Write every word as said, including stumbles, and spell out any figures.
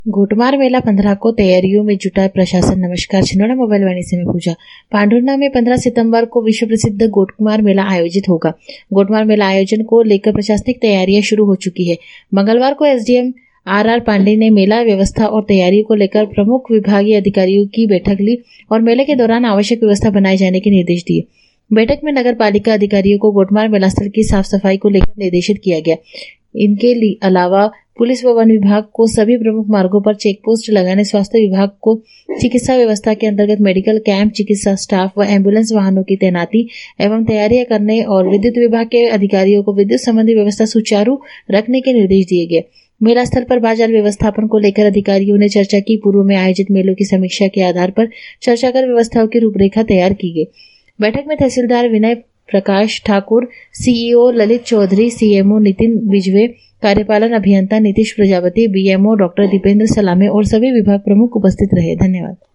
घोटमार मेला पंद्रह को तैयारियों में जुटा प्रशासन। नमस्कार, छिंदवाड़ा मोबाइल वाणी से मैं पूजा। पांडुरना में पंद्रह सितंबर को विश्व प्रसिद्ध घोटमार मेला आयोजित होगा। घोटमार मेला आयोजन को लेकर प्रशासनिक तैयारियां शुरू हो चुकी है। मंगलवार को एसडीएम आर आर पांडे ने मेला व्यवस्था और तैयारियों को लेकर प्रमुख विभागीय अधिकारियों की बैठक ली और मेले के दौरान आवश्यक व्यवस्था बनाए जाने के निर्देश दिए। बैठक में नगर पालिका अधिकारियों को घोटमार मेला स्थल की साफ सफाई को लेकर निर्देशित किया गया। इनके अलावा पुलिस व वन विभाग को सभी प्रमुख मार्गों पर चेक पोस्ट लगाने, स्वास्थ्य विभाग को चिकित्सा व्यवस्था के अंतर्गत मेडिकल कैंप, चिकित्सा स्टाफ व एम्बुलेंस वाहनों की तैनाती एवं तैयारियां करने और विद्युत विभाग के अधिकारियों को विद्युत संबंधी व्यवस्था सुचारू रखने के निर्देश दिए गए। मेला स्थल पर बाजार व्यवस्थापन को लेकर अधिकारियों ने चर्चा की। पूर्व में आयोजित मेलों की समीक्षा के आधार पर चर्चा कर व्यवस्थाओं की रूपरेखा तैयार की गई। बैठक में तहसीलदार विनय प्रकाश ठाकुर, सीईओ ललित चौधरी, सीएमओ नितिन बिजवे, कार्यपालन अभियंता नीतीश प्रजापति, बीएमओ डॉक्टर दीपेंद्र सलामे और सभी विभाग प्रमुख उपस्थित रहे। धन्यवाद।